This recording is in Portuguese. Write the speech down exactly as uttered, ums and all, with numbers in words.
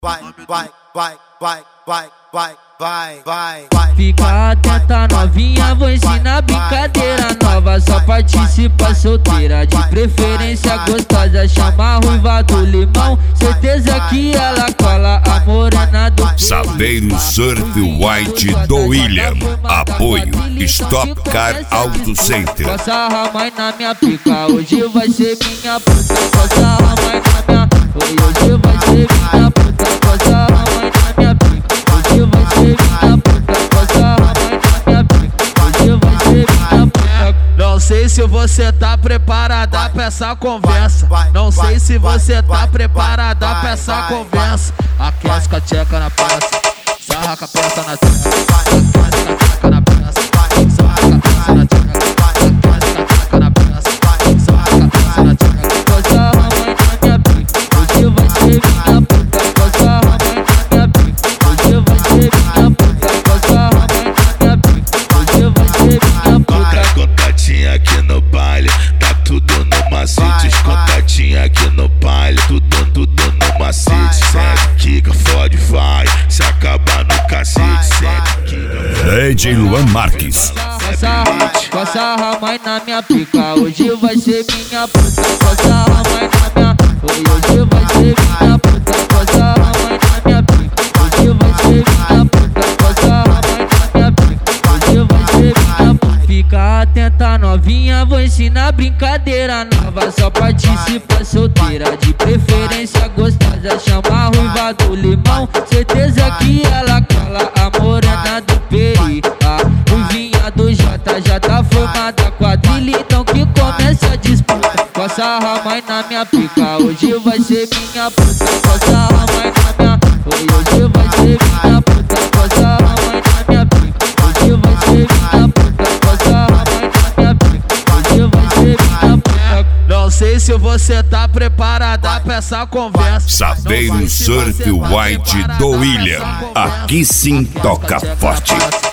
vai, vai, vai, vai, vai, vai, vai, vai, vai. Fica atenta novinha, vou ensinar brincadeira nova. Só participa solteira, de preferência gostosa. Chama a ruiva do limão, certeza que ela cola a morena do Saveiro Surf White do William. Apoio Stop Car Auto Center. Passa a mãe na minha pica, hoje vai ser minha puta. Passa a mãe na minha, hoje vai ser minha puta. Passa a mãe na minha pica, hoje vai ser minha puta. Passa a mãe na minha pica, hoje vai ser minha puta. Não sei se você tá preparada pra essa conversa. Não sei se você tá preparada pra essa conversa. Aquece com a tcheca na praça, sarra com a peça na tcheca. Aquece com a tcheca na praça, sarra com a peça na tcheca. Aquece com a tcheca na praça, sarra com a peça na tcheca. Passa a mãe na minha pica, hoje vai ser minha puta. Passa a mãe na minha pica, hoje vai ser minha puta. Passa a mãe na minha pica, hoje vai ser minha puta. Contatinha aqui no baile, tá tudo no macete. Contatinha aqui no baile, tudo, tudo no macete. Sente, quica, fode, vai. Se acabar no cacete, sente, quica. D J Luan Marques. Passa a mãe na minha pica, hoje vai ser minha puta. Passa a mãe na minha, hoje vai ser minha puta. Passa a mãe na minha pica, hoje vai ser minha puta. Passa a mãe na minha pica, hoje vai ser minha puta. Fica atenta novinha, vou ensinar brincadeira nova. Só participa solteira, de preferência gostosa. Chama a ruiva do limão, certeza que ela cola a morena do peri. A ruivinha do J já tá formada quadrilha, então que comece a disputa. Passa a mãe na minha pica, hoje vai ser minha puta. Passa a mãe na minha, hoje vai ser minha puta. Passa a mãe na minha pica, hoje vai ser minha puta. Passa a mãe na minha pica, hoje vai ser minha puta. Não sei se você tá preparada pra essa conversa. Saveiro Surf White do William. Aqui sim toca forte.